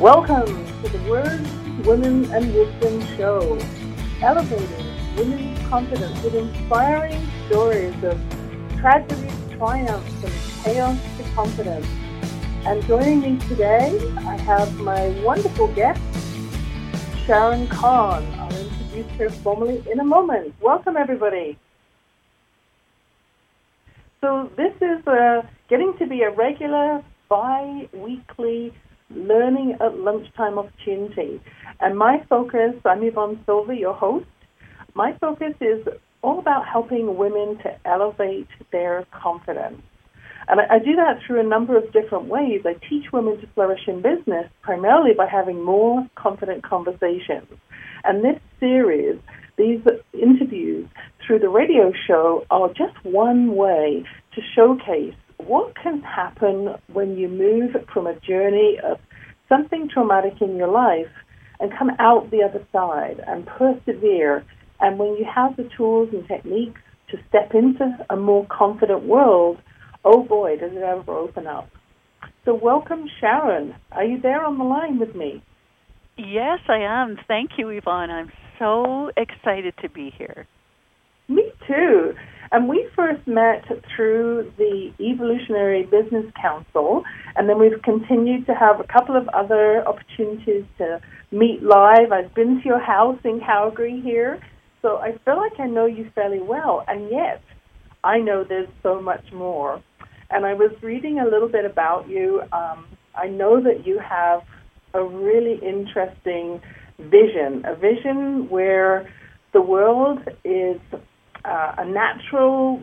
Welcome to the Words, Women, and Wisdom show, elevating women's confidence with inspiring stories of tragedy to triumph and chaos to confidence. And joining me today, I have my wonderful guest, Sharon Kahn. I'll introduce her formally in a moment. Welcome, everybody. So this is getting to be a regular bi-weekly learning at lunchtime opportunity. And my focus, I'm Yvonne Silver, your host. My focus is all about helping women to elevate their confidence. And I do that through a number of different ways. I teach women to flourish in business primarily by having more confident conversations. And this series, these interviews through the radio show are just one way to showcase what can happen when you move from a journey of something traumatic in your life and come out the other side and persevere. And when you have the tools and techniques to step into a more confident world, oh boy, does it ever open up. So welcome, Sharon. Are you there on the line with me? Yes, I am. Thank you, Yvonne. I'm so excited to be here. Me too. And we first met through the Evolutionary Business Council, and then we've continued to have a couple of other opportunities to meet live. I've been to your house in Calgary here, so I feel like I know you fairly well, and yet I know there's so much more. And I was reading a little bit about you. I know that you have a really interesting vision, a vision where the world is a natural,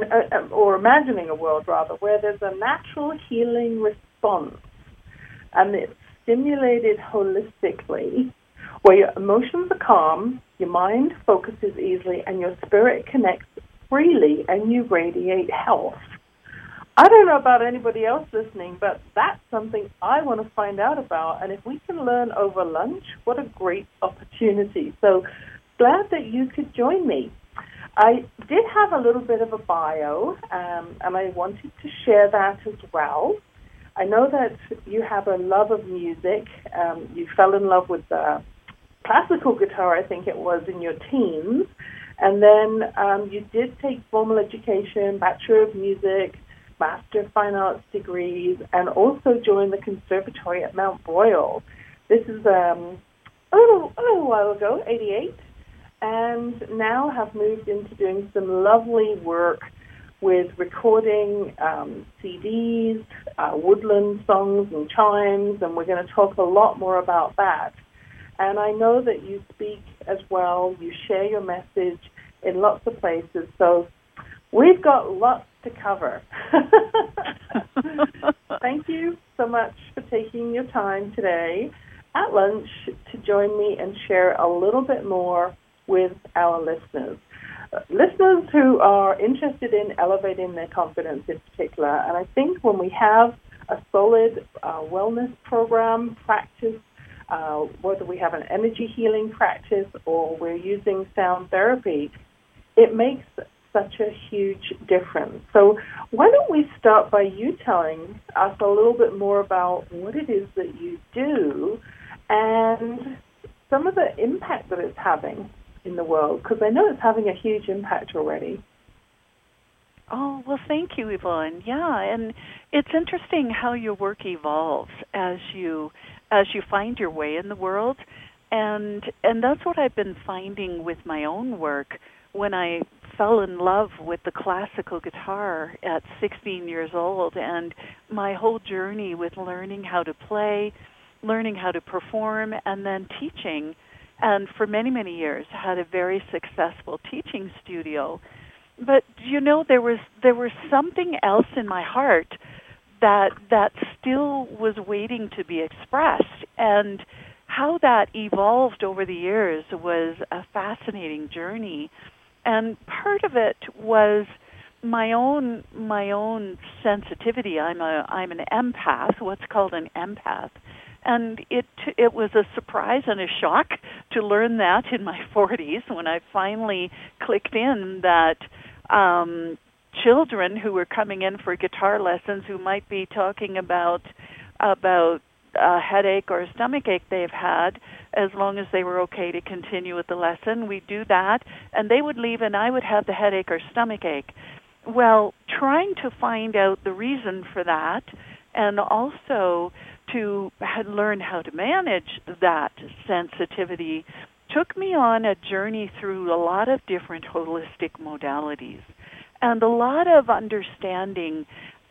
or imagining a world rather, where there's a natural healing response, and it's stimulated holistically, where your emotions are calm, your mind focuses easily, and your spirit connects freely, and you radiate health. I don't know about anybody else listening, but that's something I want to find out about, and if we can learn over lunch, what a great opportunity. So glad that you could join me. I did have a little bit of a bio, and I wanted to share that as well. I know that you have a love of music. You fell in love with classical guitar, I think it was, in your teens. And then you did take formal education, Bachelor of Music, Master of Fine Arts degrees, and also joined the Conservatory at Mount Royal. This is a little while ago, 88. And now have moved into doing some lovely work with recording CDs, woodland songs and chimes, and we're going to talk a lot more about that. And I know that you speak as well, you share your message in lots of places, so we've got lots to cover. Thank you so much for taking your time today at lunch to join me and share a little bit more with our listeners. Listeners who are interested in elevating their confidence in particular. And I think when we have a solid wellness program, practice, whether we have an energy healing practice or we're using sound therapy, it makes such a huge difference. So why don't we start by you telling us a little bit more about what it is that you do and some of the impact that it's having in the world, because I know it's having a huge impact already. Oh, well, thank you, Yvonne. Yeah, and it's interesting how your work evolves as you find your way in the world, and that's what I've been finding with my own work. When I fell in love with the classical guitar at 16 years old, and my whole journey with learning how to play, learning how to perform, and then teaching. And for many, many years, had a very successful teaching studio. But, there was something else in my heart that still was waiting to be expressed. And how that evolved over the years was a fascinating journey. And part of it was my own sensitivity. I'm an empath, what's called an empath. And it was a surprise and a shock to learn that in my 40s when I finally clicked in that children who were coming in for guitar lessons who might be talking about a headache or a stomach ache they've had, as long as they were okay to continue with the lesson. We'd do that, and they would leave, and I would have the headache or stomach ache. Well, trying to find out the reason for that, and also to learn how to manage that sensitivity, took me on a journey through a lot of different holistic modalities and a lot of understanding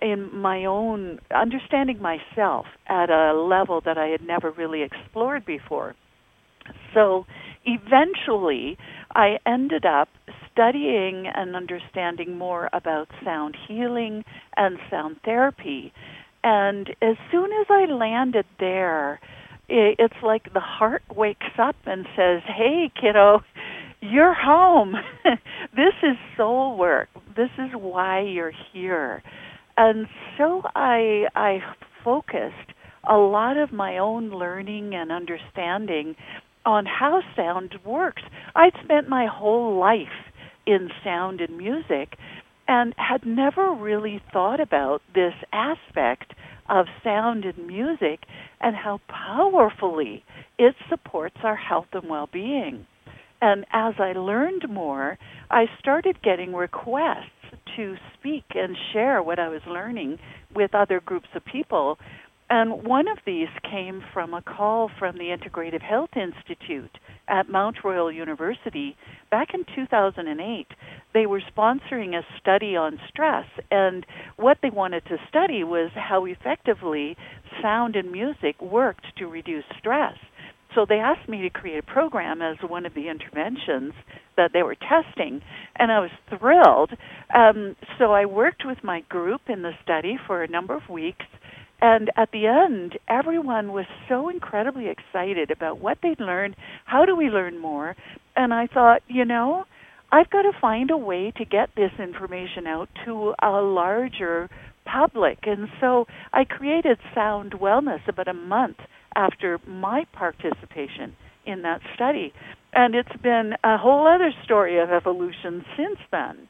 understanding myself at a level that I had never really explored before. So eventually I ended up studying and understanding more about sound healing and sound therapy. And as soon as I landed there, it's like the heart wakes up and says, hey, kiddo, you're home. This is soul work. This is why you're here. And so I focused a lot of my own learning and understanding on how sound works. I'd spent my whole life in sound and music and had never really thought about this aspect of sound and music and how powerfully it supports our health and well-being. And as I learned more, I started getting requests to speak and share what I was learning with other groups of people. And one of these came from a call from the Integrative Health Institute at Mount Royal University back in 2008. They were sponsoring a study on stress, and what they wanted to study was how effectively sound and music worked to reduce stress. So they asked me to create a program as one of the interventions that they were testing, and I was thrilled. So I worked with my group in the study for a number of weeks, and at the end, everyone was so incredibly excited about what they'd learned. How do we learn more? And I thought, I've got to find a way to get this information out to a larger public. And so I created Sound Wellness about a month after my participation in that study. And it's been a whole other story of evolution since then.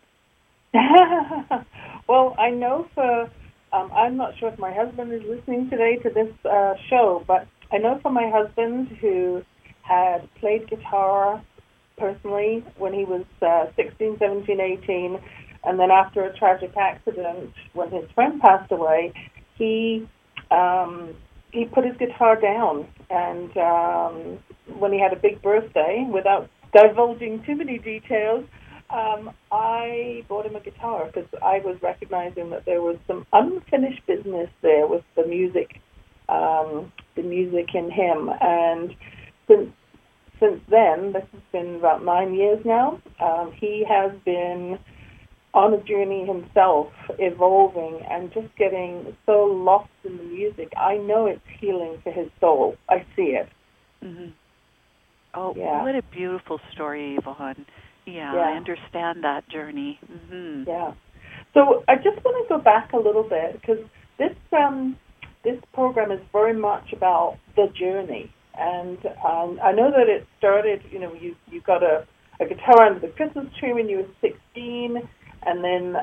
Well, I know I'm not sure if my husband is listening today to this show, but I know for my husband, who had played guitar personally when he was 16, 17, 18, and then after a tragic accident when his friend passed away, he put his guitar down, and when he had a big birthday, without divulging too many details, I bought him a guitar because I was recognizing that there was some unfinished business there with the music in him. And since then, this has been about 9 years now, he has been on a journey himself, evolving and just getting so lost in the music. I know it's healing for his soul. I see it. Mm-hmm. Oh, yeah. What a beautiful story, Yvonne. Yeah, I understand that journey. Mm-hmm. Yeah. So I just want to go back a little bit, because this program is very much about the journey. And I know that it started, you got a guitar under the Christmas tree when you were 16, and then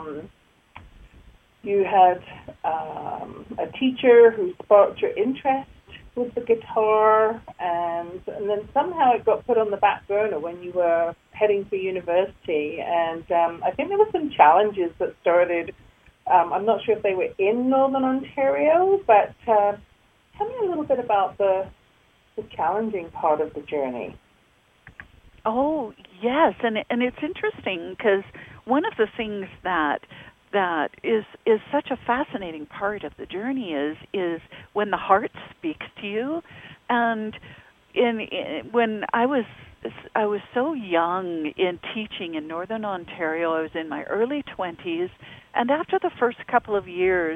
you had a teacher who sparked your interest with the guitar, and then somehow it got put on the back burner when you were heading for university. And I think there were some challenges that started. I'm not sure if they were in Northern Ontario, but tell me a little bit about the challenging part of the journey. Oh, yes, and it's interesting because one of the things that is such a fascinating part of the journey is when the heart speaks to you. And when I was so young in teaching in Northern Ontario, I was in my early 20s, and after the first couple of years,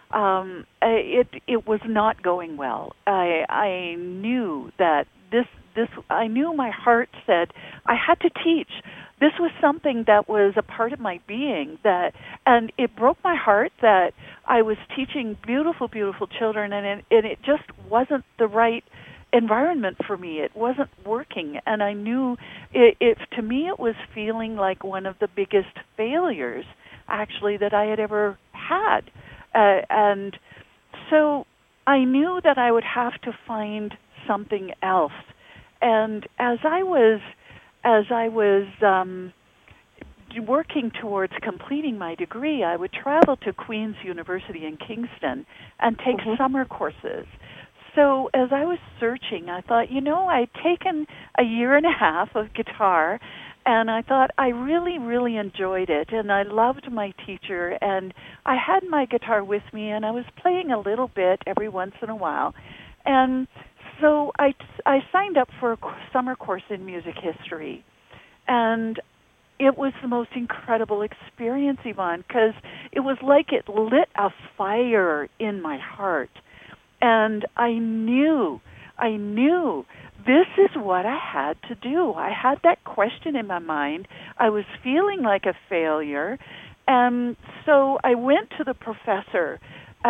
it was not going well. I knew that I knew my heart said I had to teach. This was something that was a part of my being, and it broke my heart that I was teaching beautiful, beautiful children, and it just wasn't the right environment for me. It wasn't working, and I knew to me it was feeling like one of the biggest failures, actually, that I had ever had. And so I knew that I would have to find something else. And as I was working towards completing my degree, I would travel to Queen's University in Kingston and take summer courses. So as I was searching, I thought, I'd taken a year and a half of guitar, and I thought I really, really enjoyed it, and I loved my teacher, and I had my guitar with me, and I was playing a little bit every once in a while. And so I signed up for a summer course in music history, and it was the most incredible experience, Yvonne, because it was like it lit a fire in my heart. And I knew this is what I had to do. I had that question in my mind. I was feeling like a failure. And so I went to the professor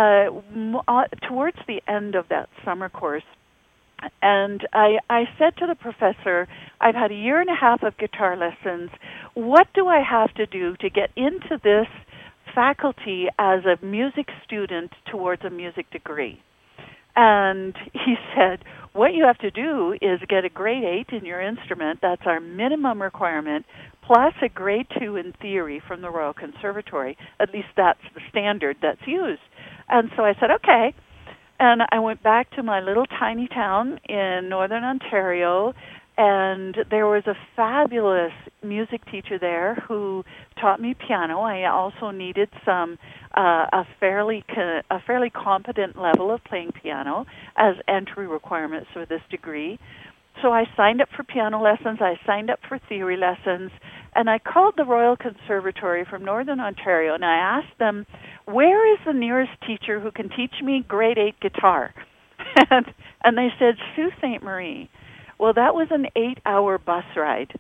towards the end of that summer course. And I said to the professor, I've had a year and a half of guitar lessons. What do I have to do to get into this faculty as a music student towards a music degree? And he said, what you have to do is get a grade 8 in your instrument. That's our minimum requirement, plus a grade 2 in theory from the Royal Conservatory. At least that's the standard that's used. And so I said, okay. And I went back to my little tiny town in northern Ontario, and there was a fabulous music teacher there who taught me piano. I also needed a fairly competent level of playing piano as entry requirements for this degree. So I signed up for piano lessons, I signed up for theory lessons, and I called the Royal Conservatory from Northern Ontario, and I asked them, where is the nearest teacher who can teach me grade 8 guitar? and they said, Sault Ste. Marie. Well, that was an 8-hour bus ride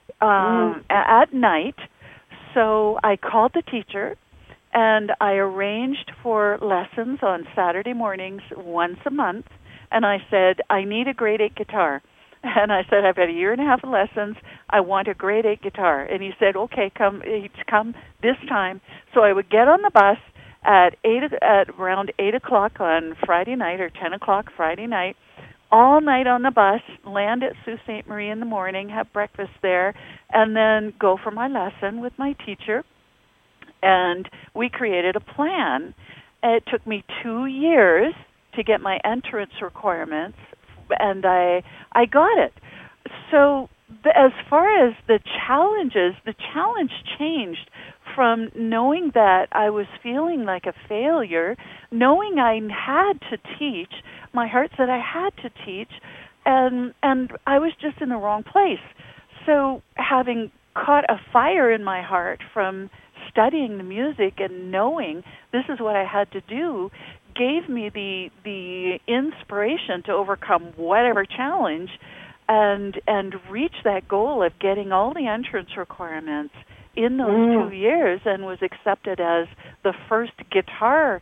at night. So I called the teacher, and I arranged for lessons on Saturday mornings once a month, and I said, I need a grade 8 guitar. And I said, I've had a year and a half of lessons. I want a grade 8 guitar. And he said, okay, come this time. So I would get on the bus at around 8 o'clock on Friday night or 10 o'clock Friday night, all night on the bus, land at Sault Ste. Marie in the morning, have breakfast there, and then go for my lesson with my teacher. And we created a plan. It took me 2 years to get my entrance requirements, and I got it. So as far as the challenge changed from knowing that I was feeling like a failure, knowing I had to teach. My heart said I had to teach, and I was just in the wrong place. So having caught a fire in my heart from studying the music and knowing this is what I had to do gave me the inspiration to overcome whatever challenge and reach that goal of getting all the entrance requirements in those 2 years, and was accepted as the first guitar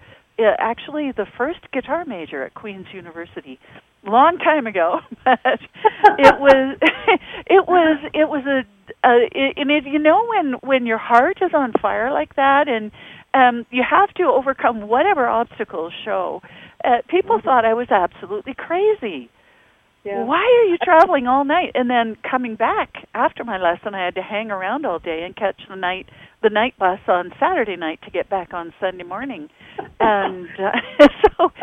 major at Queen's University. Long time ago, but it was and if when your heart is on fire like that, and you have to overcome whatever obstacles show. People thought I was absolutely crazy. Yeah. Why are you traveling all night? And then coming back after my lesson, I had to hang around all day and catch the night bus on Saturday night to get back on Sunday morning. And so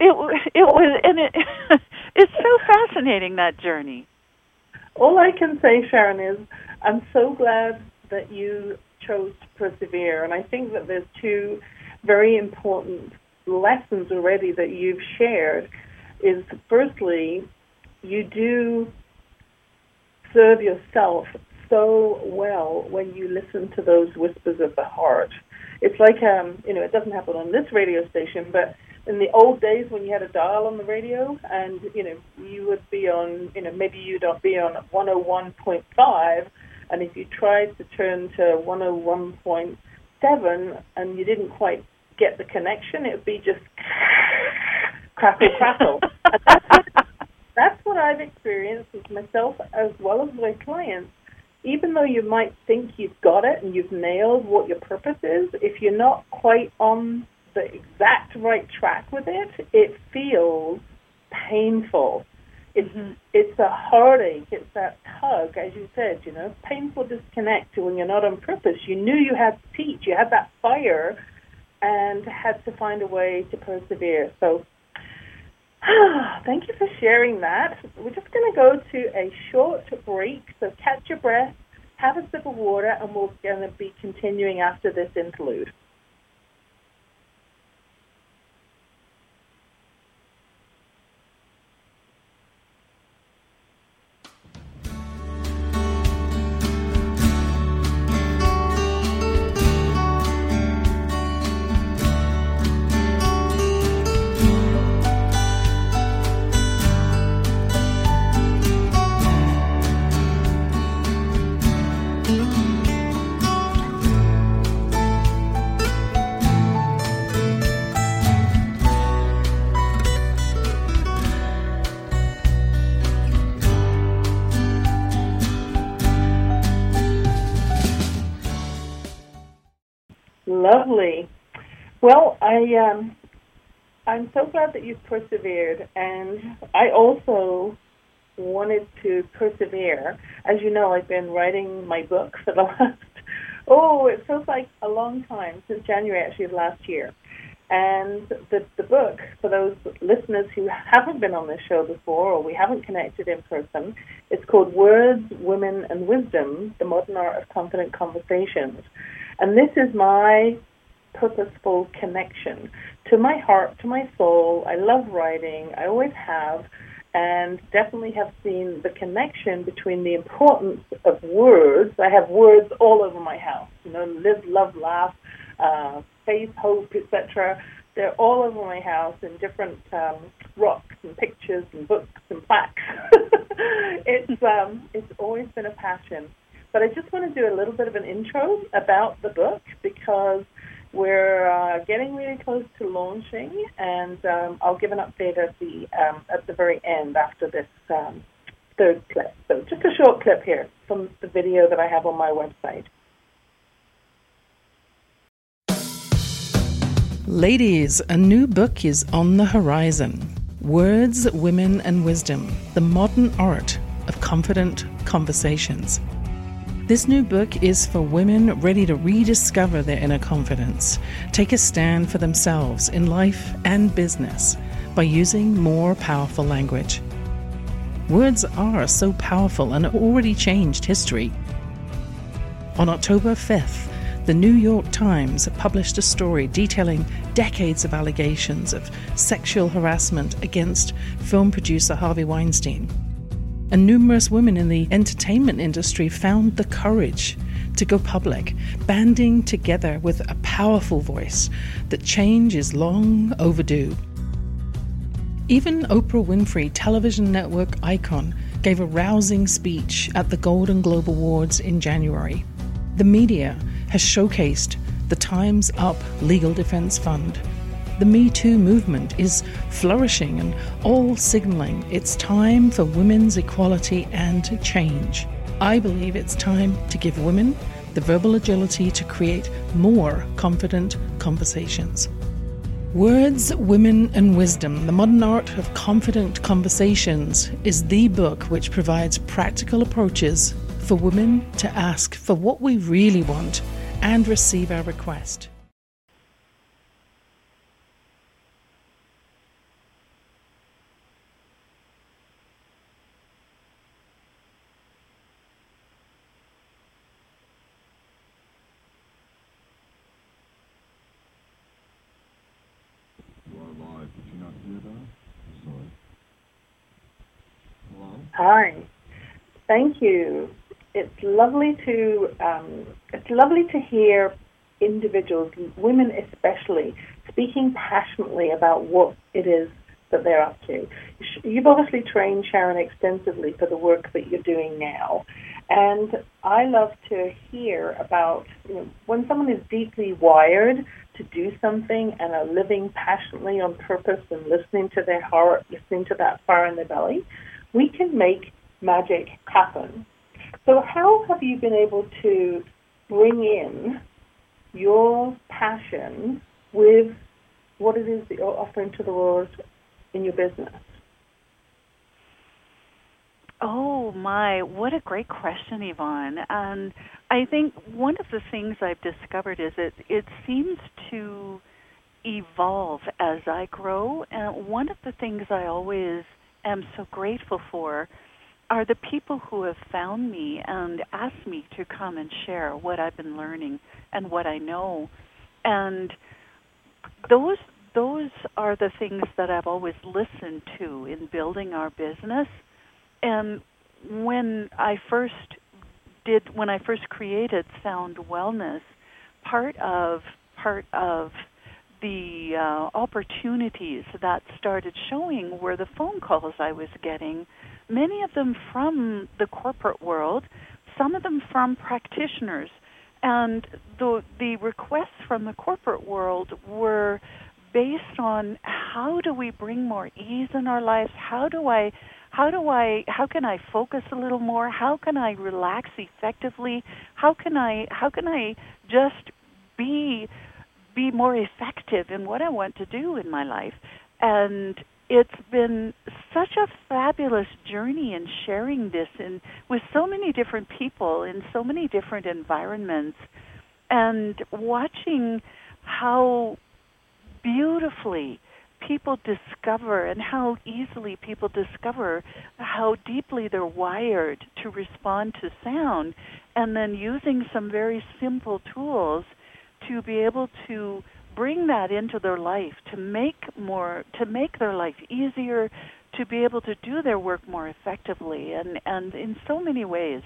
it's so fascinating, that journey. All I can say, Sharon, is I'm so glad that you chose to persevere. And I think that there's two very important lessons already that you've shared. Is firstly, you do serve yourself so well when you listen to those whispers of the heart. It's like, it doesn't happen on this radio station, but in the old days when you had a dial on the radio and, you would be on, maybe you'd be on 101.5, and if you tried to turn to 101.7 and you didn't quite get the connection, it would be just crackle, crackle. And that's what I've experienced with myself as well as my clients. Even though you might think you've got it and you've nailed what your purpose is, if you're not quite on the exact right track with it, it feels painful. It's a heartache. It's that tug, as you said, painful disconnect when you're not on purpose. You knew you had to teach. You had that fire and had to find a way to persevere. So thank you for sharing that. We're just going to go to a short break. So catch your breath, have a sip of water, and we're going to be continuing after this interlude. Lovely. Well, I'm so glad that you've persevered, and I also wanted to persevere. As you know, I've been writing my book for the last, it feels like a long time, since January actually of last year. And the book, for those listeners who haven't been on this show before or we haven't connected in person, it's called Words, Women, and Wisdom, The Modern Art of Confident Conversations. And this is my purposeful connection to my heart, to my soul. I love writing. I always have, and definitely have seen the connection between the importance of words. I have words all over my house, live, love, laugh, faith, hope, etc. They're all over my house in different rocks and pictures and books and plaques. It's always been a passion. But I just want to do a little bit of an intro about the book because we're getting really close to launching, and I'll give an update at the very end after this third clip. So just a short clip here from the video that I have on my website. Ladies, a new book is on the horizon. Words, Women, and Wisdom, The Modern Art of Confident Conversations. This new book is for women ready to rediscover their inner confidence, take a stand for themselves in life and business by using more powerful language. Words are so powerful and have already changed history. On October 5th, the New York Times published a story detailing decades of allegations of sexual harassment against film producer Harvey Weinstein. And numerous women in the entertainment industry found the courage to go public, banding together with a powerful voice that change is long overdue. Even Oprah Winfrey, television network icon, gave a rousing speech at the Golden Globe Awards in January. The media has showcased the Time's Up Legal Defense Fund. The Me Too movement is flourishing and all signaling it's time for women's equality and change. I believe it's time to give women the verbal agility to create more confident conversations. Words, Women, and Wisdom, The Modern Art of Confident Conversations is the book which provides practical approaches for women to ask for what we really want and receive our request. Hi, thank you. It's lovely to hear individuals, women especially, speaking passionately about what it is that they're up to. You've obviously trained Sharon extensively for the work that you're doing now, and I love to hear about when someone is deeply wired to do something and are living passionately on purpose and listening to their heart, listening to that fire in their belly, we can make magic happen. So how have you been able to bring in your passion with what it is that you're offering to the world in your business? Oh my, what a great question, Yvonne. And I think one of the things I've discovered is it seems to evolve as I grow. And one of the things I always am so grateful for are the people who have found me and asked me to come and share what I've been learning and what I know. And those are the things that I've always listened to in building our business. And when I first created Sound Wellness, part of the opportunities that started showing were the phone calls I was getting, many of them from the corporate world, some of them from practitioners. And the requests from the corporate world were based on how do we bring more ease in our lives? How can I focus a little more? How can I relax effectively? How can I just be more effective in what I want to do in my life? And it's been such a fabulous journey in sharing this with so many different people in so many different environments, and watching how beautifully people discover and how easily people discover how deeply they're wired to respond to sound, and then using some very simple tools to be able to bring that into their life, to make their life easier, to be able to do their work more effectively, and in so many ways.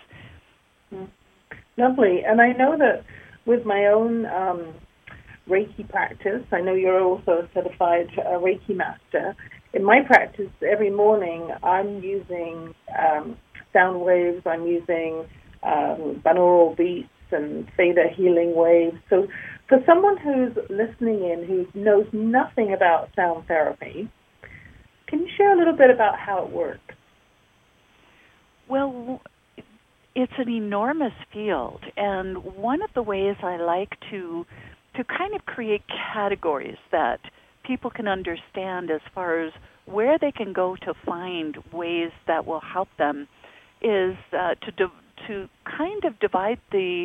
Lovely. And I know that with my own Reiki practice, I know you're also a certified Reiki master. In my practice, every morning I'm using sound waves, I'm using binaural beats and theta healing waves. So for someone who's listening in who knows nothing about sound therapy, can you share a little bit about how it works? Well, it's an enormous field, and one of the ways I like to kind of create categories that people can understand as far as where they can go to find ways that will help them is to kind of divide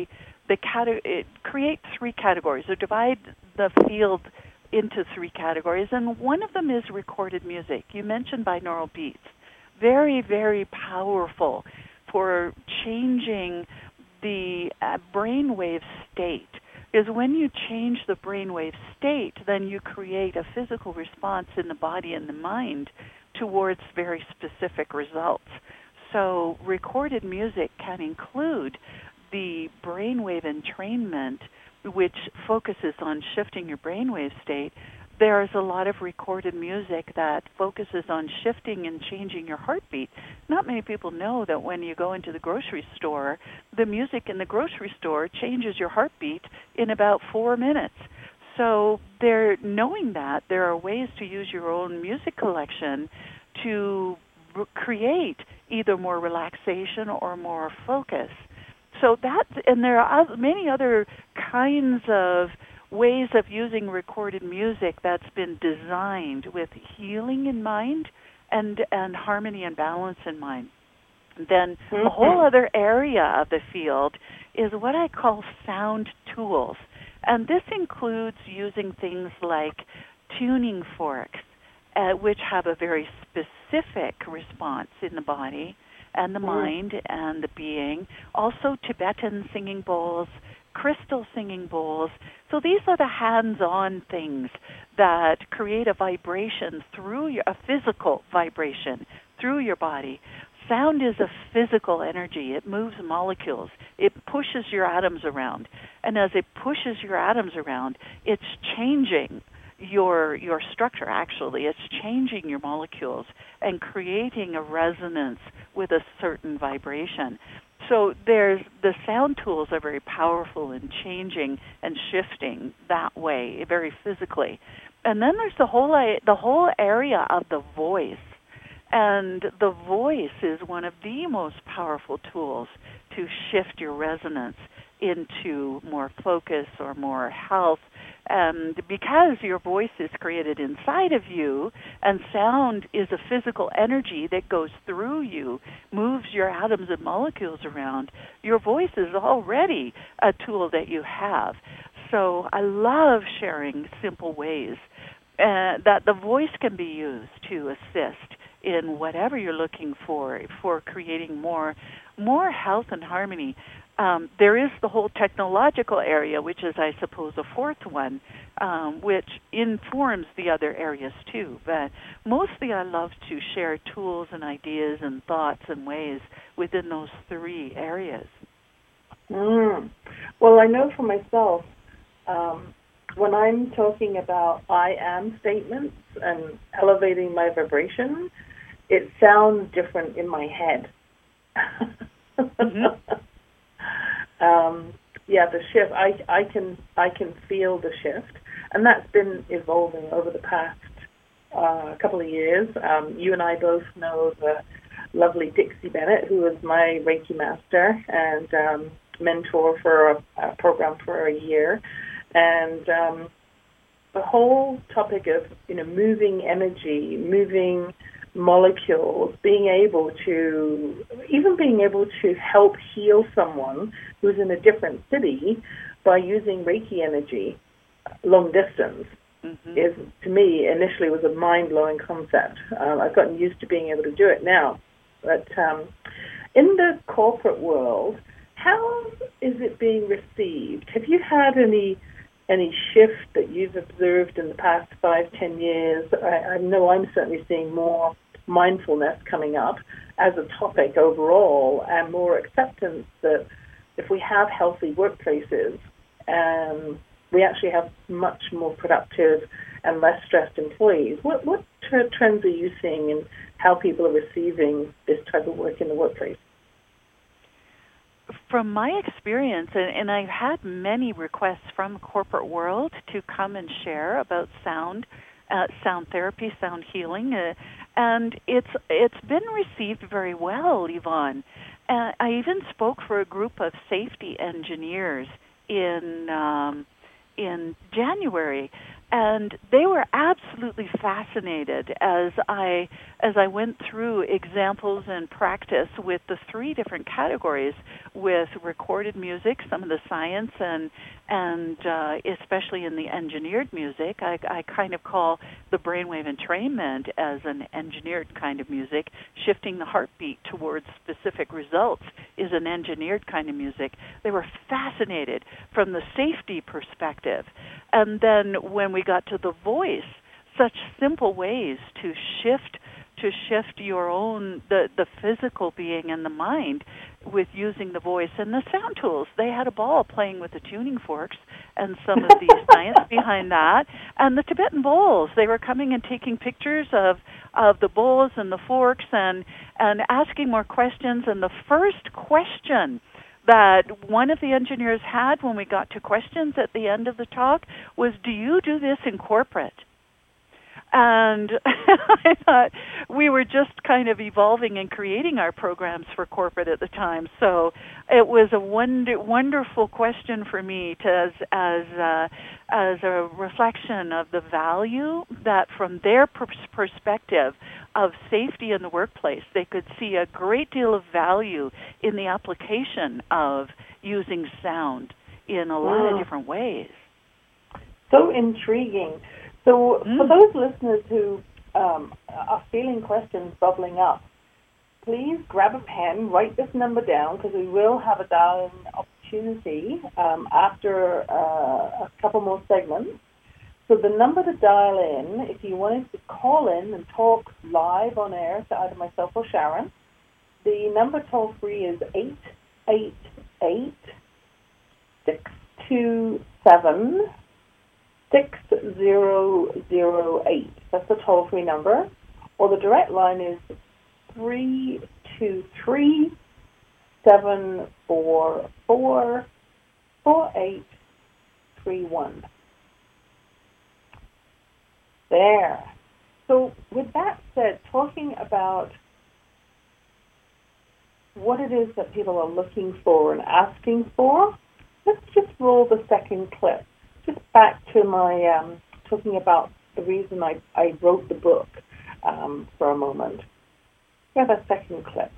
create three categories, or divide the field into three categories, and one of them is recorded music. You mentioned binaural beats. Very, very powerful for changing the brainwave state. Is when you change the brainwave state, then you create a physical response in the body and the mind towards very specific results. So recorded music can include the brainwave entrainment, which focuses on shifting your brainwave state. There's a lot of recorded music that focuses on shifting and changing your heartbeat. Not many people know that when you go into the grocery store, the music in the grocery store changes your heartbeat in about 4 minutes. So knowing that, there are ways to use your own music collection to create either more relaxation or more focus. So and there are many other kinds of ways of using recorded music that's been designed with healing in mind and harmony and balance in mind. Then a whole other area of the field is what I call sound tools. And this includes using things like tuning forks, which have a very specific response in the body and the mind and the being. Also Tibetan singing bowls, crystal singing bowls. So these are the hands-on things that create a vibration a physical vibration through your body. Sound is a physical energy. It moves molecules. It pushes your atoms around. And as it pushes your atoms around, it's changing your structure, actually. It's changing your molecules and creating a resonance with a certain vibration. So the sound tools are very powerful in changing and shifting that way, very physically. And then there's the whole area of the voice. And the voice is one of the most powerful tools to shift your resonance into more focus or more health And because your voice is created inside of you, and sound is a physical energy that goes through you, moves your atoms and molecules around, your voice is already a tool that you have. So I love sharing simple ways that the voice can be used to assist in whatever you're looking for creating more health and harmony. There is the whole technological area, which is, I suppose, a fourth one, which informs the other areas too. But mostly I love to share tools and ideas and thoughts and ways within those three areas. Well, I know for myself, when I'm talking about I am statements and elevating my vibration, it sounds different in my head. The shift. I can feel the shift, and that's been evolving over the past couple of years. You and I both know the lovely Dixie Bennett, who was my Reiki master and mentor for a program for a year, and the whole topic of moving energy, moving molecules, being able to help heal someone who's in a different city by using Reiki energy long distance is, to me, initially was a mind-blowing concept. I've gotten used to being able to do it now. But in the corporate world, how is it being received? Have you had any shift that you've observed in the past 5-10 years? I know I'm certainly seeing more mindfulness coming up as a topic overall, and more acceptance that if we have healthy workplaces, we actually have much more productive and less stressed employees. What trends are you seeing in how people are receiving this type of work in the workplace? From my experience, and I've had many requests from the corporate world to come and share about sound therapy, sound healing, and it's been received very well, Yvonne. I even spoke for a group of safety engineers in January, and they were absolutely fascinated as I went through examples and practice with the three different categories, with recorded music, some of the science, and especially in the engineered music. I kind of call the brainwave entrainment as an engineered kind of music. Shifting the heartbeat towards specific results is an engineered kind of music. They were fascinated from the safety perspective. And then when we got to the voice, such simple ways to shift your own, the physical being and the mind with using the voice and the sound tools. They had a ball playing with the tuning forks and some of the science behind that, and the Tibetan bowls. They were coming and taking pictures of the bowls and the forks and asking more questions. And the first question that one of the engineers had when we got to questions at the end of the talk was, "Do you do this in corporate?" And I thought we were just kind of evolving and creating our programs for corporate at the time. So it was a wonderful question for me as a reflection of the value that from their perspective of safety in the workplace, they could see a great deal of value in the application of using sound in a lot of different ways. So intriguing. So for those listeners who are feeling questions bubbling up, please grab a pen, write this number down, because we will have a dial-in opportunity after a couple more segments. So the number to dial in, if you wanted to call in and talk live on air to either myself or Sharon, the number toll-free is 888-627-6008. That's the toll-free number. Or the direct line is 323-744-4831. There. So with that said, talking about what it is that people are looking for and asking for, let's just roll the second clip. just back to my talking about the reason I wrote the book for a moment. We have a second clip.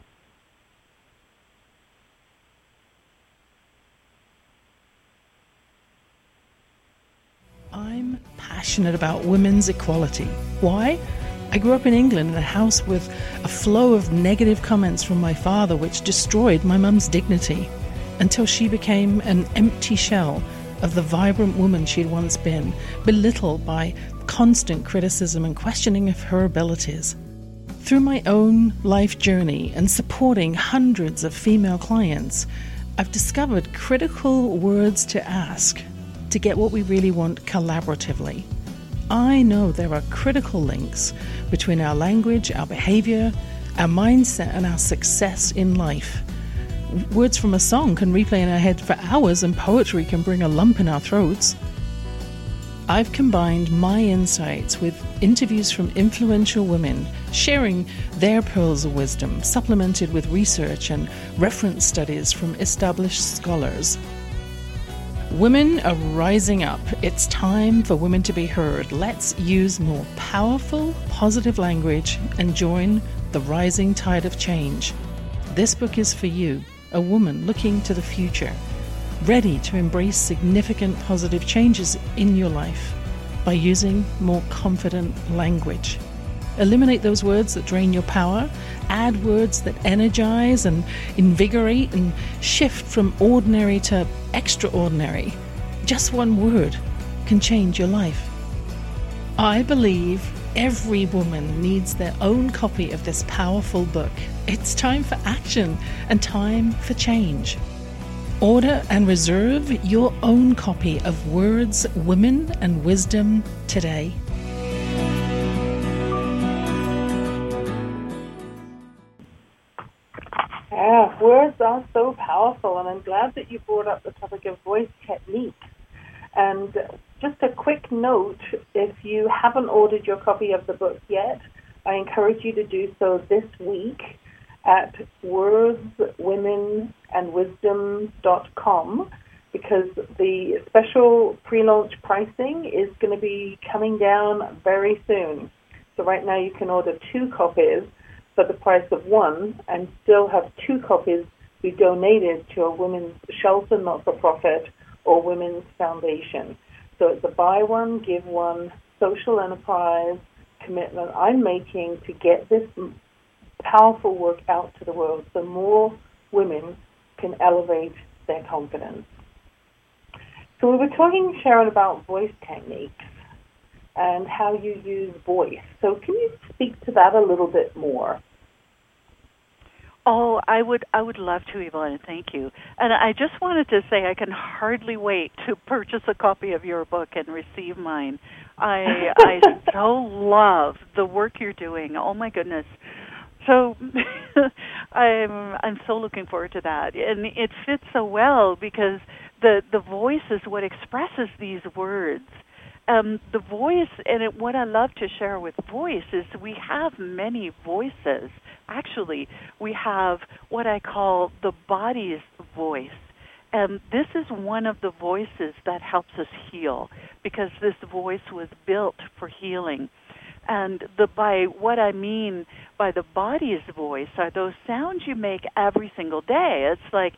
I'm passionate about women's equality. Why? I grew up in England in a house with a flow of negative comments from my father which destroyed my mum's dignity until she became an empty shell of the vibrant woman she'd once been, belittled by constant criticism and questioning of her abilities. Through my own life journey and supporting hundreds of female clients, I've discovered critical words to ask to get what we really want collaboratively. I know there are critical links between our language, our behavior, our mindset, and our success in life. Words from a song can replay in our head for hours, and poetry can bring a lump in our throats. I've combined my insights with interviews from influential women, sharing their pearls of wisdom, supplemented with research and reference studies from established scholars. Women are rising up. It's time for women to be heard. Let's use more powerful, positive language and join the rising tide of change. This book is for you, a woman looking to the future, ready to embrace significant positive changes in your life by using more confident language. Eliminate those words that drain your power, add words that energize and invigorate, and shift from ordinary to extraordinary. Just one word can change your life. I believe every woman needs their own copy of this powerful book. It's time for action and time for change. Order and reserve your own copy of Words, Women and Wisdom today. Yeah, words are so powerful, and I'm glad that you brought up the topic of voice techniques. And just a quick note, if you haven't ordered your copy of the book yet, I encourage you to do so this week at wordswomenandwisdom.com, because the special pre-launch pricing is going to be coming down very soon. So right now you can order 2 copies for the price of 1 and still have 2 copies be donated to a women's shelter, not-for-profit, or women's foundation. So it's a buy one, give one social enterprise commitment I'm making to get this powerful work out to the world so more women can elevate their confidence. So we were talking, Sharon, about voice techniques and how you use voice. So can you speak to that a little bit more? Oh, I would love to, Yvonne. Thank you. And I just wanted to say I can hardly wait to purchase a copy of your book and receive mine. I so love the work you're doing. Oh my goodness. So I'm so looking forward to that. And it fits so well because the voice is what expresses these words. The voice, and what I love to share with voice is we have many voices. Actually, we have what I call the body's voice. And this is one of the voices that helps us heal because this voice was built for healing. And by what I mean by the body's voice are those sounds you make every single day. It's like,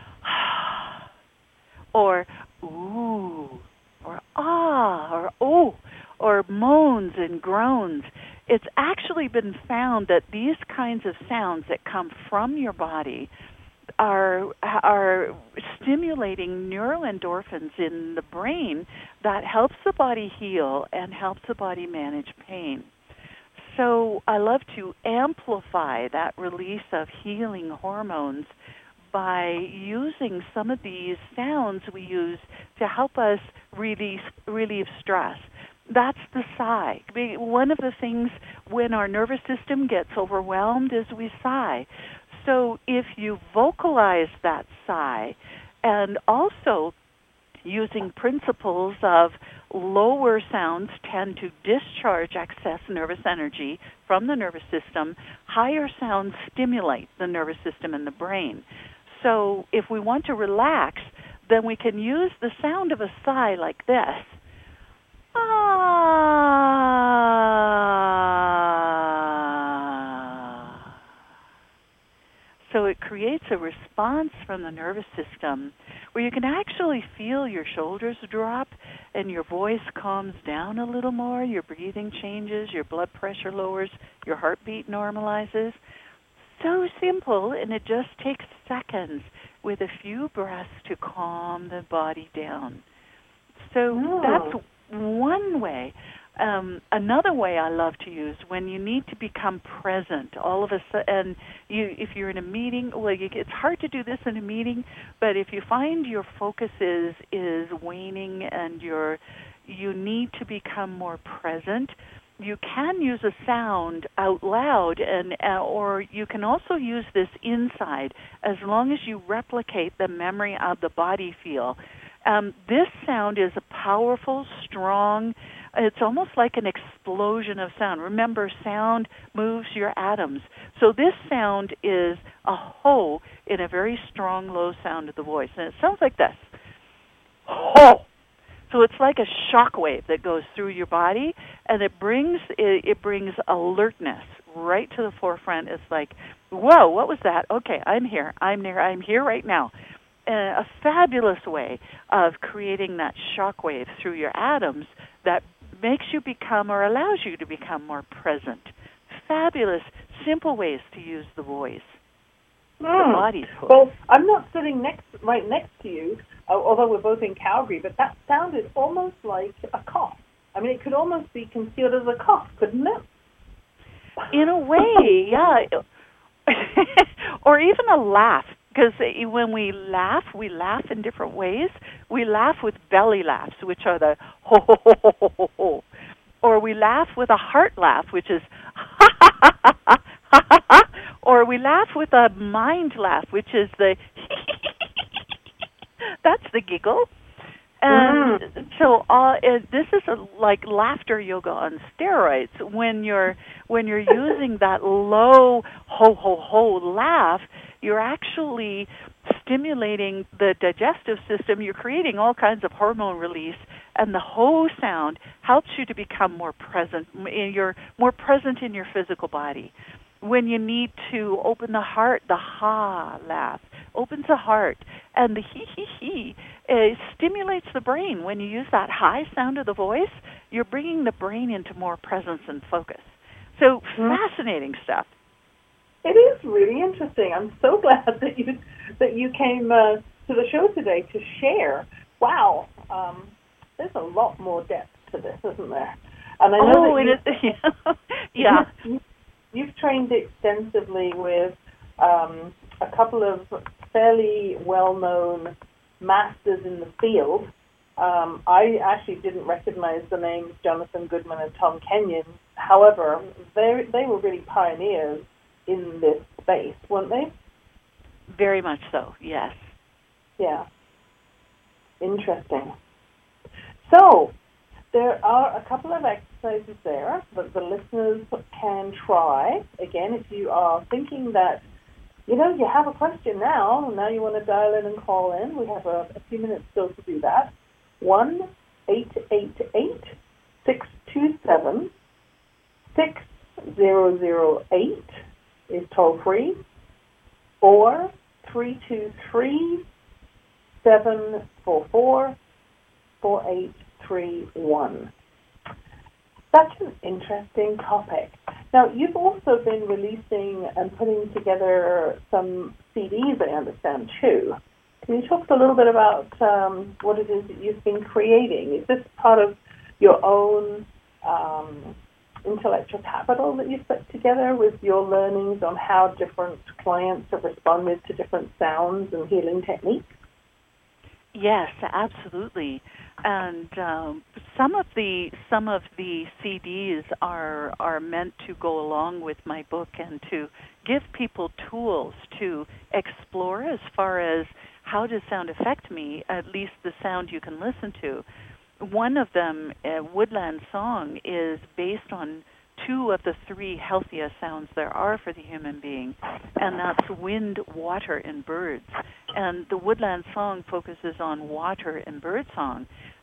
or ooh, or ah, or oh, or moans and groans. It's actually been found that these kinds of sounds that come from your body are stimulating neuroendorphins in the brain that helps the body heal and helps the body manage pain. So I love to amplify that release of healing hormones by using some of these sounds we use to help us relieve stress. That's the sigh. One of the things when our nervous system gets overwhelmed is we sigh. So if you vocalize that sigh and also using principles of lower sounds tend to discharge excess nervous energy from the nervous system, higher sounds stimulate the nervous system and the brain. So if we want to relax, then we can use the sound of a sigh like this creates a response from the nervous system where you can actually feel your shoulders drop and your voice calms down a little more, your breathing changes, your blood pressure lowers, your heartbeat normalizes. So simple, and it just takes seconds with a few breaths to calm the body down. So that's one way. Another way I love to use when you need to become present. All of a sudden, if you're in a meeting, it's hard to do this in a meeting. But if you find your focus is waning and you need to become more present, you can use a sound out loud, or you can also use this inside, as long as you replicate the memory of the body feel. This sound is a powerful, strong. It's almost like an explosion of sound. Remember, sound moves your atoms. So this sound is a ho in a very strong, low sound of the voice. And it sounds like this. Ho! So it's like a shock wave that goes through your body, and it brings alertness right to the forefront. It's like, whoa, what was that? Okay, I'm here right now. A fabulous way of creating that shock wave through your atoms that makes you become or allows you to become more present. Fabulous, simple ways to use the voice. The body's voice. Well, I'm not sitting right next to you, although we're both in Calgary, but that sounded almost like a cough. I mean, it could almost be concealed as a cough, couldn't it? In a way, yeah. Or even a laugh. Because when we laugh in different ways. We laugh with belly laughs, which are the ho, ho, ho, ho, ho, ho, ho. Or we laugh with a heart laugh, which is ha, ha, ha, ha, ha, ha, ha. Or we laugh with a mind laugh, which is the that's the giggle. And so this is like laughter yoga on steroids. When you're using that low ho ho ho laugh, you're actually stimulating the digestive system. You're creating all kinds of hormone release, and the ho sound helps you to become more present. You're more present in your physical body. When you need to open the heart, the ha laugh opens the heart, and the he stimulates the brain. When you use that high sound of the voice, you're bringing the brain into more presence and focus. So fascinating stuff. It is really interesting. I'm so glad that you came to the show today to share. Wow, there's a lot more depth to this, isn't there? And I know yeah. You've trained extensively with a couple of fairly well-known masters in the field. I actually didn't recognize the names Jonathan Goodman and Tom Kenyon. However, they were really pioneers in this space, weren't they? Very much so, yes. Yeah. Interesting. So, there are a couple of exercises there that the listeners can try. Again, if you are thinking that, you have a question now you want to dial in and call in, we have a few minutes still to do that. 1-888-627-6008 is toll free, or 323-744-4831. Such an interesting topic. Now, you've also been releasing and putting together some CDs, I understand, too. Can you talk a little bit about what it is that you've been creating? Is this part of your own intellectual capital that you've put together with your learnings on how different clients have responded to different sounds and healing techniques? Yes, absolutely. And some of the CDs are meant to go along with my book and to give people tools to explore as far as how does sound affect me, at least the sound you can listen to. One of them, Woodland Song, is based on two of the three healthiest sounds there are for the human being, and that's wind, water, and birds. And the Woodland Song focuses on water and bird song. Now,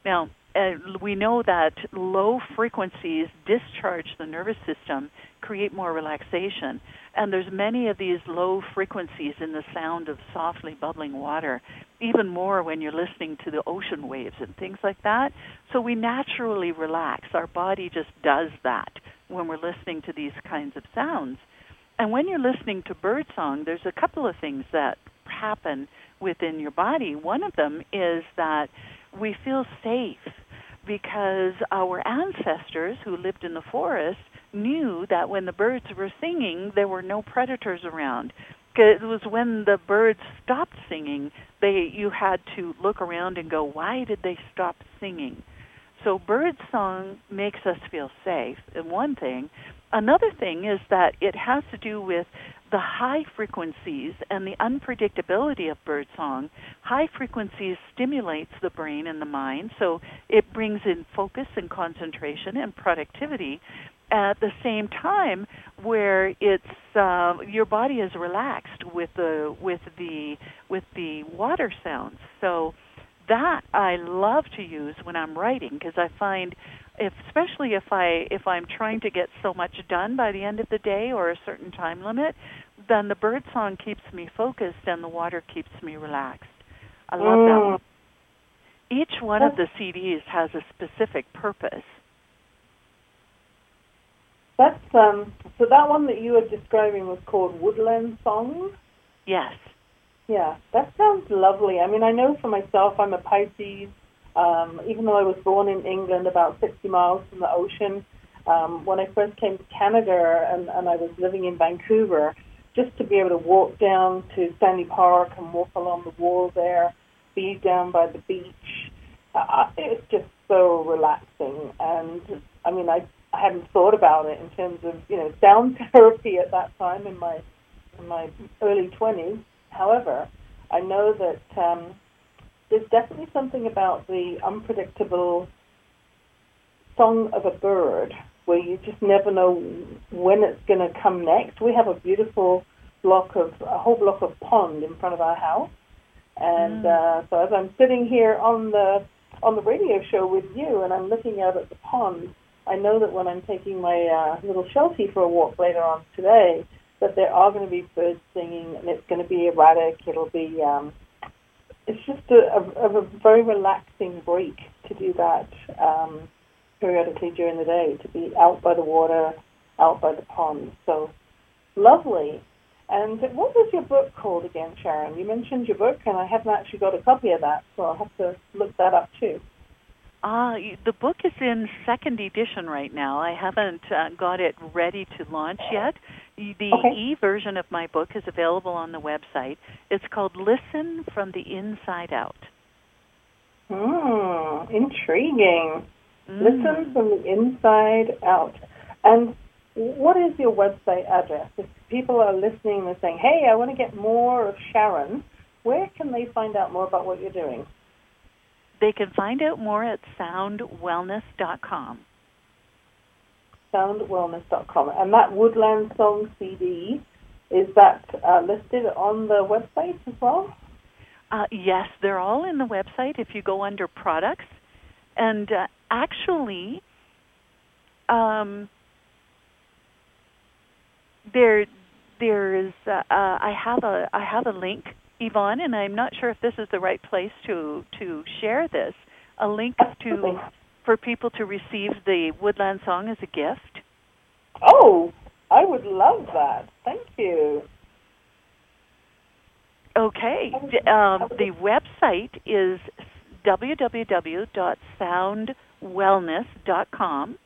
we know that low frequencies discharge the nervous system, create more relaxation. And there's many of these low frequencies in the sound of softly bubbling water, even more when you're listening to the ocean waves and things like that. So we naturally relax. Our body just does that when we're listening to these kinds of sounds. And when you're listening to birdsong, there's a couple of things that happen within your body. One of them is that we feel safe because our ancestors who lived in the forest knew that when the birds were singing, there were no predators around. It was when the birds stopped singing, you had to look around and go, why did they stop singing? So bird song makes us feel safe, and one thing. Another thing is that it has to do with the high frequencies and the unpredictability of bird song. High frequencies stimulates the brain and the mind, so it brings in focus and concentration and productivity at the same time where it's your body is relaxed with the water sounds. So that I love to use when I'm writing, because I find, especially if I'm trying to get so much done by the end of the day or a certain time limit, then the bird song keeps me focused and the water keeps me relaxed. I love that one. Each one of the CDs has a specific purpose. That's so that one that you were describing was called Woodland Songs? Yes. Yeah, that sounds lovely. I mean, I know for myself, I'm a Pisces. Even though I was born in England about 60 miles from the ocean, when I first came to Canada and I was living in Vancouver, just to be able to walk down to Stanley Park and walk along the wall there, be down by the beach, it's just so relaxing. And, I mean, I hadn't thought about it in terms of, sound therapy at that time in my early 20s. However, I know that there's definitely something about the unpredictable song of a bird where you just never know when it's going to come next. We have a beautiful a whole block of pond in front of our house. And so as I'm sitting here on the radio show with you and I'm looking out at the pond, I know that when I'm taking my little Sheltie for a walk later on today, that there are going to be birds singing, and it's going to be erratic. It'll be, it's just a very relaxing break to do that periodically during the day, to be out by the water, out by the pond. So lovely. And what was your book called again, Sharon? You mentioned your book, and I haven't actually got a copy of that, so I'll have to look that up too. The book is in second edition right now. I haven't got it ready to launch yet. The e-version of my book is available on the website. It's called Listen from the Inside Out. Intriguing. Listen from the inside out. And what is your website address? If people are listening and saying, hey, I want to get more of Sharon, where can they find out more about what you're doing? They can find out more at soundwellness.com. Soundwellness.com. And that Woodland Song CD, is that listed on the website as well? Yes, they're all in the website if you go under products. And actually, there is I have a link, Yvonne, and I'm not sure if this is the right place to share this. A link for people to receive the Woodland Song as a gift. Oh, I would love that. Thank you. Okay. The website is www.soundwellness.com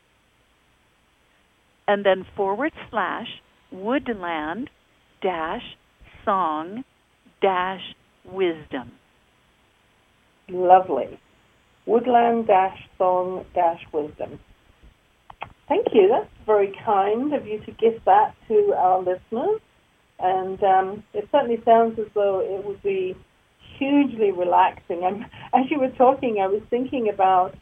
and then /woodland-song-wisdom. Lovely. Woodland-song-wisdom. Thank you. That's very kind of you to give that to our listeners. And it certainly sounds as though it would be hugely relaxing. As you were talking, I was thinking about,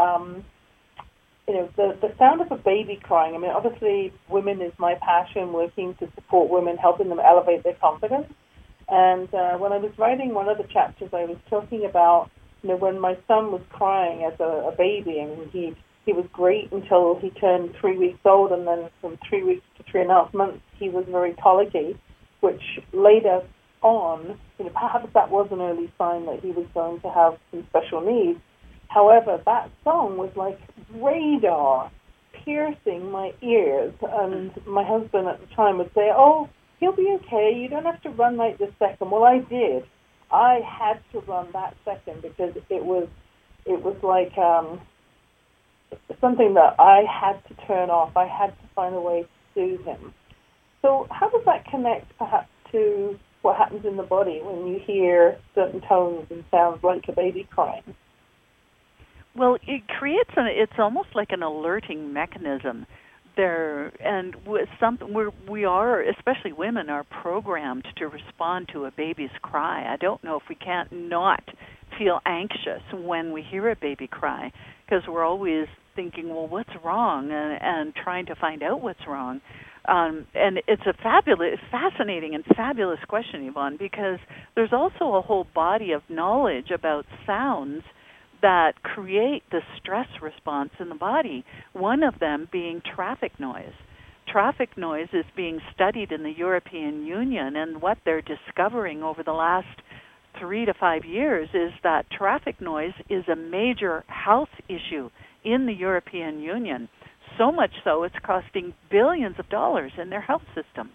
the sound of a baby crying. I mean, obviously, women is my passion, working to support women, helping them elevate their confidence. And when I was writing one of the chapters, I was talking about when my son was crying as a baby, and he was great until he turned 3 weeks old, and then from 3 weeks to 3.5 months, he was very colicky, which later on, perhaps that was an early sign that he was going to have some special needs. However, that song was like radar piercing my ears, and my husband at the time would say, "Oh, he'll be okay. You don't have to run right this second." Well, I did. I had to run that second because it was like something that I had to turn off. I had to find a way to soothe him. So how does that connect perhaps to what happens in the body when you hear certain tones and sounds like a baby crying? Well, it creates it's almost like an alerting mechanism there, and with something we are, especially women, are programmed to respond to a baby's cry. I don't know if we can't not feel anxious when we hear a baby cry, because we're always thinking, well, what's wrong, and trying to find out what's wrong. And it's a fascinating and fabulous question, Yvonne, because there's also a whole body of knowledge about sounds that create the stress response in the body, one of them being traffic noise. Traffic noise is being studied in the European Union, and what they're discovering over the last 3 to 5 years is that traffic noise is a major health issue in the European Union. So much so, it's costing billions of dollars in their health system.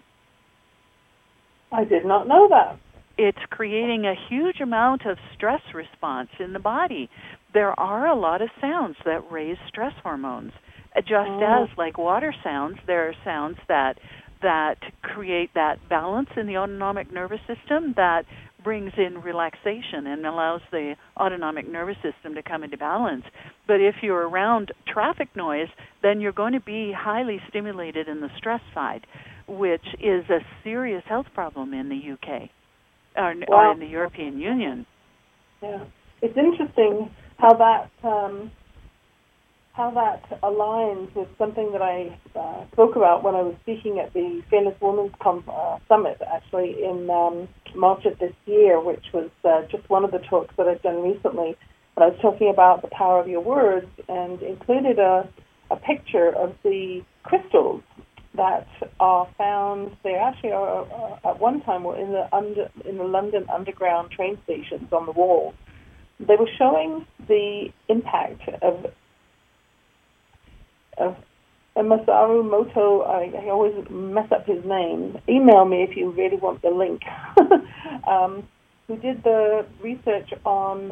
I did not know that. It's creating a huge amount of stress response in the body. There are a lot of sounds that raise stress hormones. Just as, like water sounds, there are sounds that create that balance in the autonomic nervous system that brings in relaxation and allows the autonomic nervous system to come into balance. But if you're around traffic noise, then you're going to be highly stimulated in the stress side, which is a serious health problem in the UK. Or in the European Union. Yeah, it's interesting how that aligns with something that I spoke about when I was speaking at the Fearless Women's Summit, actually in March of this year, which was just one of the talks that I've done recently. But I was talking about the power of your words and included a picture of the crystals that are found. They actually are at one time were in the London Underground train stations on the wall. They were showing the impact of Masaru Moto. I always mess up his name. Email me if you really want the link. Who did the research on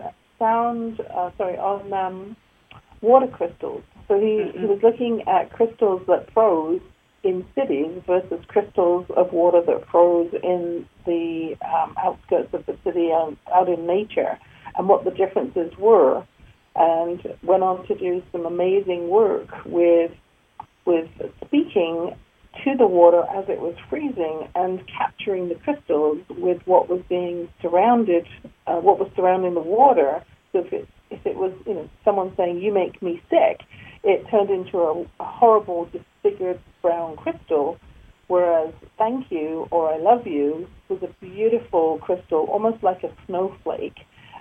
water crystals. So he was looking at crystals that froze in cities versus crystals of water that froze in the outskirts of the city out in nature, and what the differences were, and went on to do some amazing work with speaking to the water as it was freezing and capturing the crystals with what was being surrounding the water. So if it was someone saying, "You make me sick," it turned into a horrible disfigured brown crystal, whereas "thank you" or "I love you" was a beautiful crystal, almost like a snowflake.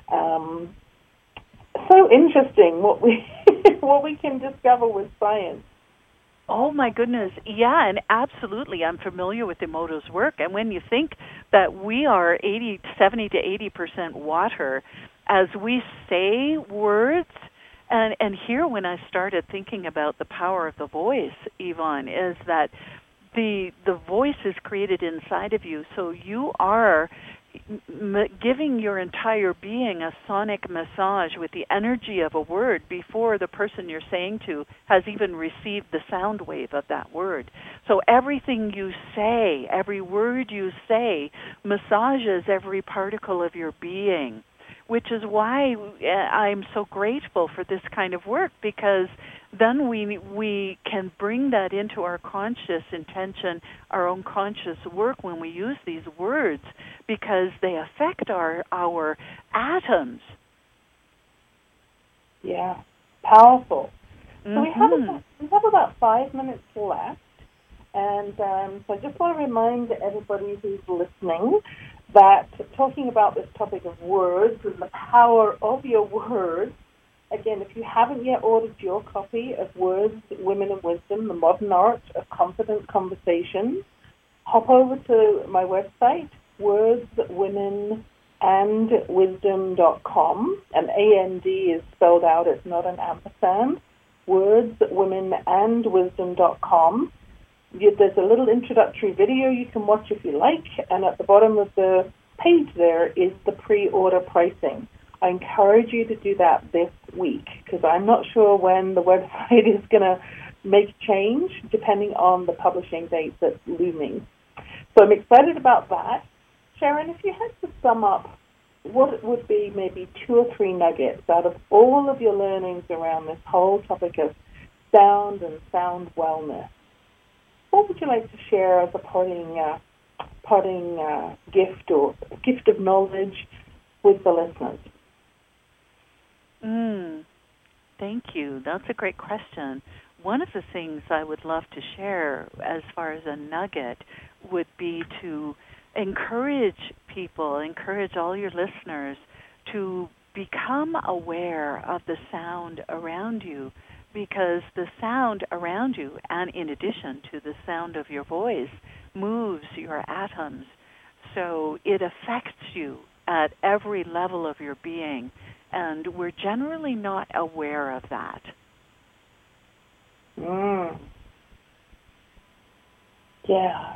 So interesting what we what we can discover with science. Oh, my goodness. Yeah, and absolutely. I'm familiar with Emoto's work. And when you think that we are 70 to 80% water, as we say words, and here when I started thinking about the power of the voice, Yvonne, is that the voice is created inside of you, so you are giving your entire being a sonic massage with the energy of a word before the person you're saying to has even received the sound wave of that word. So everything you say, every word you say, massages every particle of your being, which is why I'm so grateful for this kind of work, because then we can bring that into our conscious intention, our own conscious work when we use these words, because they affect our atoms. Yeah, powerful. Mm-hmm. So we have about 5 minutes left, and so I just want to remind everybody who's listening that talking about this topic of words and the power of your words, again, if you haven't yet ordered your copy of Words, Women and Wisdom, The Modern Art of Confident Conversations, hop over to my website, wordswomenandwisdom.com, and AND is spelled out, it's not an ampersand, wordswomenandwisdom.com. There's a little introductory video you can watch if you like, and at the bottom of the page there is the pre-order pricing. I encourage you to do that this week, because I'm not sure when the website is going to make change, depending on the publishing date that's looming. So I'm excited about that. Sharon, if you had to sum up what would be maybe 2 or 3 nuggets out of all of your learnings around this whole topic of sound and sound wellness, what would you like to share as a parting gift or gift of knowledge with the listeners? Thank you. That's a great question. One of the things I would love to share as far as a nugget would be to encourage people, encourage all your listeners to become aware of the sound around you, because the sound around you, and in addition to the sound of your voice, moves your atoms. So it affects you at every level of your being, and we're generally not aware of that. Yeah.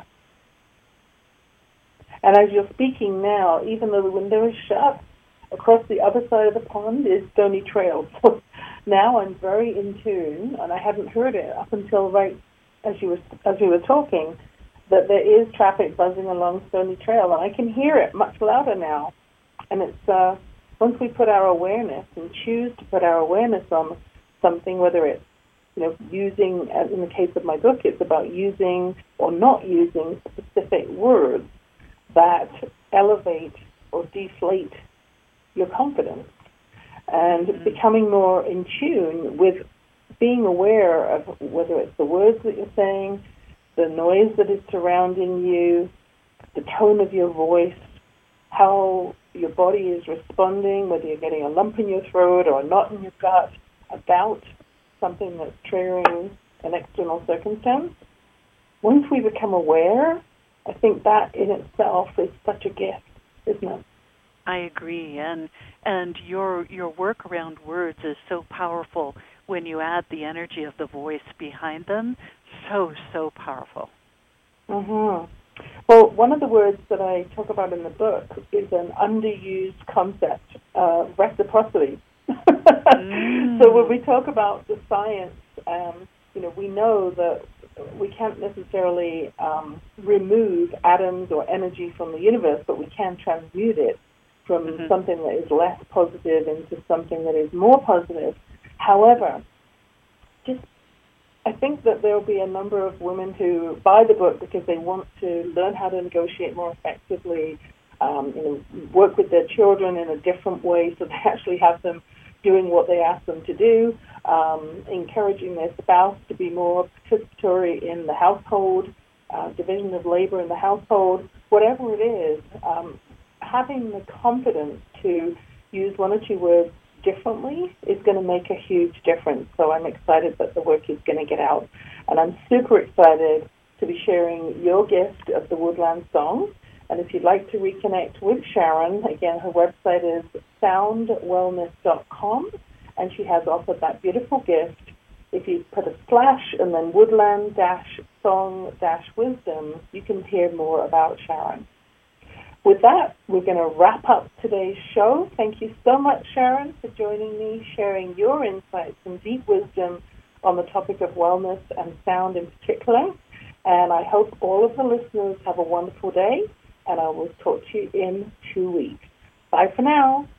And as you're speaking now, even though the window is shut, across the other side of the pond is Stony Trail. So now I'm very in tune, and I hadn't heard it up until right as we were talking, that there is traffic buzzing along Stony Trail, and I can hear it much louder now. And it's once we put our awareness and choose to put our awareness on something, whether it's using, as in the case of my book, it's about using or not using specific words that elevate or deflate your confidence, and becoming more in tune with being aware of whether it's the words that you're saying, the noise that is surrounding you, the tone of your voice, how your body is responding, whether you're getting a lump in your throat or a knot in your gut about something that's triggering an external circumstance. Once we become aware, I think that in itself is such a gift, isn't it? I agree, and your work around words is so powerful when you add the energy of the voice behind them. So powerful. Mm-hmm. Well, one of the words that I talk about in the book is an underused concept, reciprocity. So when we talk about the science, we know that we can't necessarily remove atoms or energy from the universe, but we can transmute it from something that is less positive into something that is more positive. However, I think that there will be a number of women who buy the book because they want to learn how to negotiate more effectively, work with their children in a different way so they actually have them doing what they ask them to do, encouraging their spouse to be more participatory in the household, division of labor in the household, whatever it is, having the confidence to use 1 or 2 words differently is going to make a huge difference. So I'm excited that the work is going to get out. And I'm super excited to be sharing your gift of the Woodland Song. And if you'd like to reconnect with Sharon, again, her website is soundwellness.com, and she has offered that beautiful gift. If you put a slash and then woodland-song-wisdom, you can hear more about Sharon. With that, we're going to wrap up today's show. Thank you so much, Sharon, for joining me, sharing your insights and deep wisdom on the topic of wellness and sound in particular. And I hope all of the listeners have a wonderful day, and I will talk to you in 2 weeks. Bye for now.